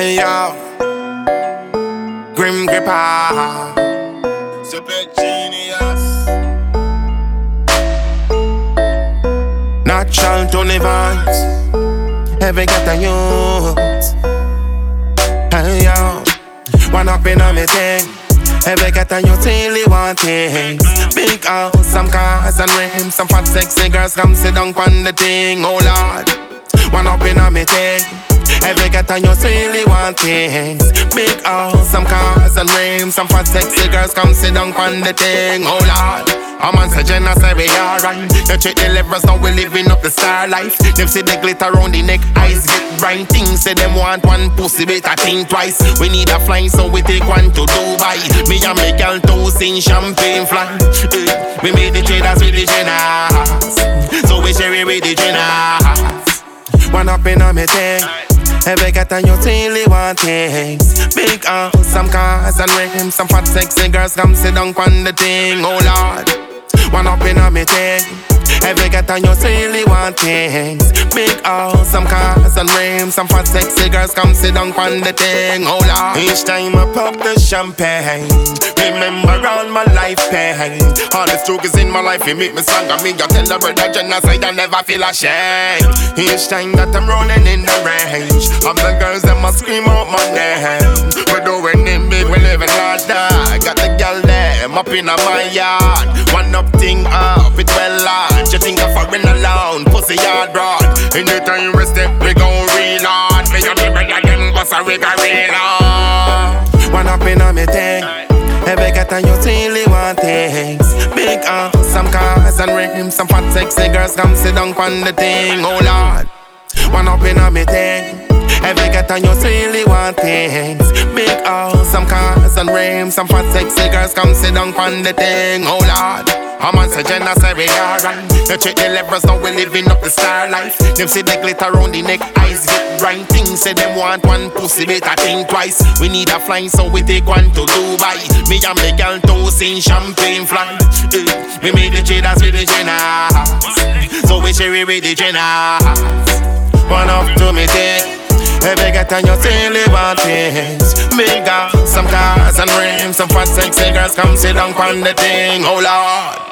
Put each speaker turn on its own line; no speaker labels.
Hey yo, Grim Gripper, Super Genius, Natural Tony Vibes, every get a youth. Hey yo, one up in a meeting, every get a youth really want things. Big house, some cars and rims, some fat sexy girls come sit down on the thing. Oh Lord, one up in a meeting, every get a youth really want things. Big house, some cars and rims, some fat sexy girls come sit down on the thing. Oh Lord, I'm on Sajen, I say we alright. You check the levers, now we living up the star life. Them see the glitter round the neck, eyes get bright. Things say them want one pussy, better think twice. We need a flight, so we take one to Dubai. Me and my girl toast in champagne flight. We made the traders with the Jennas, so we share it with the Jennas. One up in a meeting, every get a youth really want things. Big house, some cars and rims, some fat sexy girls come sit down on the thing. Oh Lord, one up in a meeting, every get a youth really want things. Big house, some cars and rims, some fat sexy girls come sit down on the thing. Oh Lord, each time I pop the champagne, remember all my life pain. All the struggles in my life, it make me stronger. Me I tell the brother genocide, I never feel ashamed. Each time that I'm running in the range, of the girls that must scream out my name. We're doing it big, we living like that. Got the girl them up in my yard. One up thing up, it well large. You think I'm foreign alone, pussy yard broad. Anytime we step, we gon' real hard. Me and the brother them bust a rig a real hard. One up in a meeting, every get a youth really want things. Big house, some cars and rims, some fat sexy girls come sit down on the thing. Oh Lord, one up in a meeting, every get a youth really want things. Big house, some cars and rims, some fat sexy girls come sit down on the thing. Oh Lord, I'm on Sajen, I say we alright. You check the levers, now we living up the star life. Them see the glitter round the neck, eyes get bright. Things say them want one pussy, better think twice. We need a flight, so we take one to Dubai. Me and my girl toast in champagne flight. We made the traders with the Jennas, so we share it with the Jennas. One up to me take, every get a youth really want things. Big house, some cars and rims, some fat sexy girls come sit down on the thing. Oh Lord,